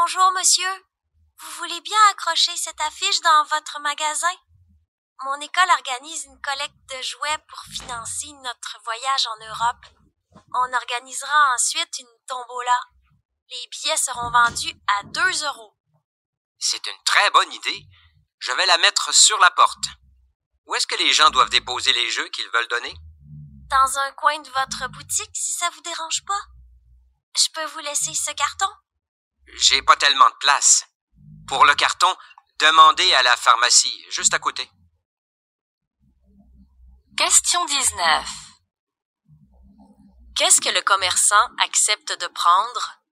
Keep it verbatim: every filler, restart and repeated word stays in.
Bonjour, monsieur. Vous voulez bien accrocher cette affiche dans votre magasin? Mon école organise une collecte de jouets pour financer notre voyage en Europe. On organisera ensuite une tombola. Les billets seront vendus à deux euros. C'est une très bonne idée. Je vais la mettre sur la porte. Où est-ce que les gens doivent déposer les jeux qu'ils veulent donner? Dans un coin de votre boutique, si ça vous dérange pas. Je peux vous laisser ce carton? J'ai pas tellement de place. Pour le carton, demandez à la pharmacie, juste à côté. Question dix-neuf. Qu'est-ce que le commerçant accepte de prendre